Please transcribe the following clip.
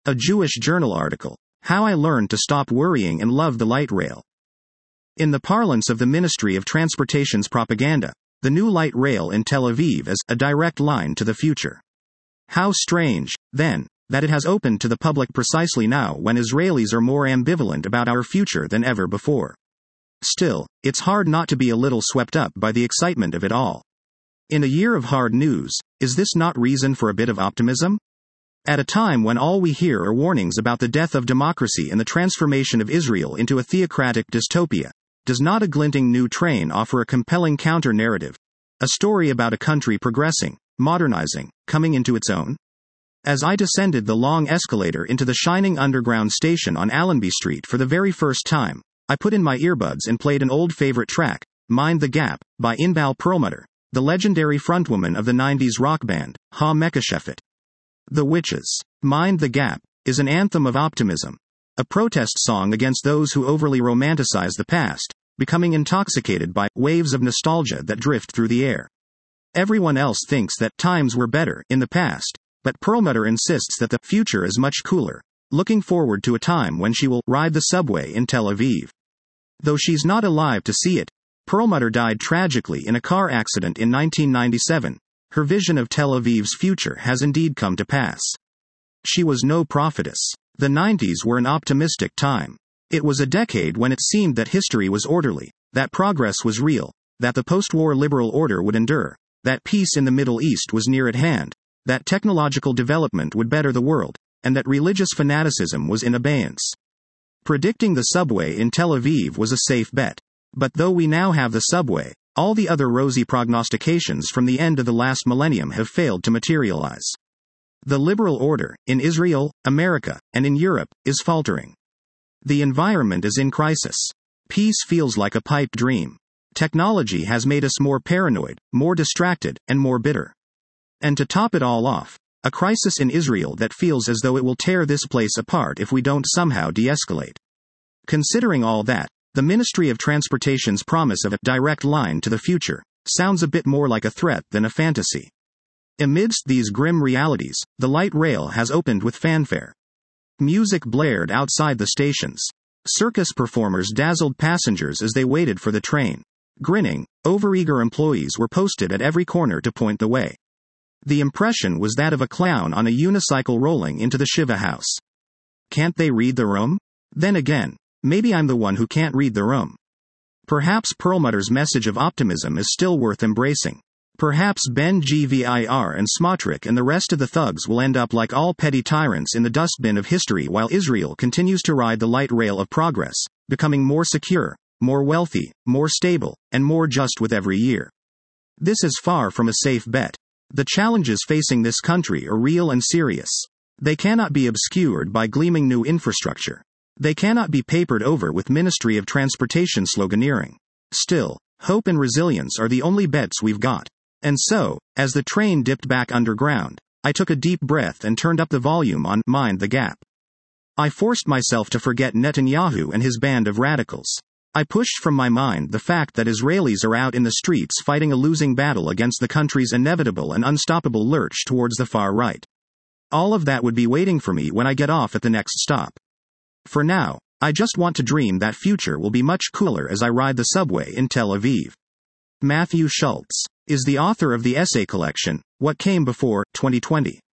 A Jewish journal article. How I Learned to Stop Worrying and Love the Light Rail. In the parlance of the Ministry of Transportation's propaganda, the new light rail in Tel Aviv is a direct line to the future. How strange, then, that it has opened to the public precisely now when Israelis are more ambivalent about our future than ever before. Still, it's hard not to be a little swept up by the excitement of it all. In a year of hard news, is this not reason for a bit of optimism? At a time when all we hear are warnings about the death of democracy and the transformation of Israel into a theocratic dystopia, does not a glinting new train offer a compelling counter-narrative? A story about a country progressing, modernizing, coming into its own? As I descended the long escalator into the shining underground station on Allenby Street for the very first time, I put in my earbuds and played an old favorite track, Mind the Gap, by Inbal Perlmutter, the legendary frontwoman of the 90s rock band, Ha Mekashefet. The Witches. Mind the Gap is an anthem of optimism, a protest song against those who overly romanticize the past, becoming intoxicated by waves of nostalgia that drift through the air. Everyone else thinks that times were better in the past, but Perlmutter insists that the future is much cooler, looking forward to a time when she will ride the subway in Tel Aviv. Though she's not alive to see it, Perlmutter died tragically in a car accident in 1997. Her vision of Tel Aviv's future has indeed come to pass. She was no prophetess. The 90s were an optimistic time. It was a decade when it seemed that history was orderly, that progress was real, that the post-war liberal order would endure, that peace in the Middle East was near at hand, that technological development would better the world, and that religious fanaticism was in abeyance. Predicting the subway in Tel Aviv was a safe bet. But though we now have the subway, all the other rosy prognostications from the end of the last millennium have failed to materialize. The liberal order, in Israel, America, and in Europe, is faltering. The environment is in crisis. Peace feels like a pipe dream. Technology has made us more paranoid, more distracted, and more bitter. And to top it all off, a crisis in Israel that feels as though it will tear this place apart if we don't somehow de-escalate. Considering all that, the Ministry of Transportation's promise of a direct line to the future sounds a bit more like a threat than a fantasy. Amidst these grim realities, the light rail has opened with fanfare. Music blared outside the stations. Circus performers dazzled passengers as they waited for the train. Grinning, overeager employees were posted at every corner to point the way. The impression was that of a clown on a unicycle rolling into the Shiva house. Can't they read the room? Then again, maybe I'm the one who can't read the room. Perhaps Perlmutter's message of optimism is still worth embracing. Perhaps Ben Gvir and Smotrich and the rest of the thugs will end up like all petty tyrants in the dustbin of history while Israel continues to ride the light rail of progress, becoming more secure, more wealthy, more stable, and more just with every year. This is far from a safe bet. The challenges facing this country are real and serious. They cannot be obscured by gleaming new infrastructure. They cannot be papered over with Ministry of Transportation sloganeering. Still, hope and resilience are the only bets we've got. And so, as the train dipped back underground, I took a deep breath and turned up the volume on Mind the Gap. I forced myself to forget Netanyahu and his band of radicals. I pushed from my mind the fact that Israelis are out in the streets fighting a losing battle against the country's inevitable and unstoppable lurch towards the far right. All of that would be waiting for me when I get off at the next stop. For now, I just want to dream that future will be much cooler as I ride the subway in Tel Aviv. Matthew Schultz is the author of the essay collection, What Came Before 2020.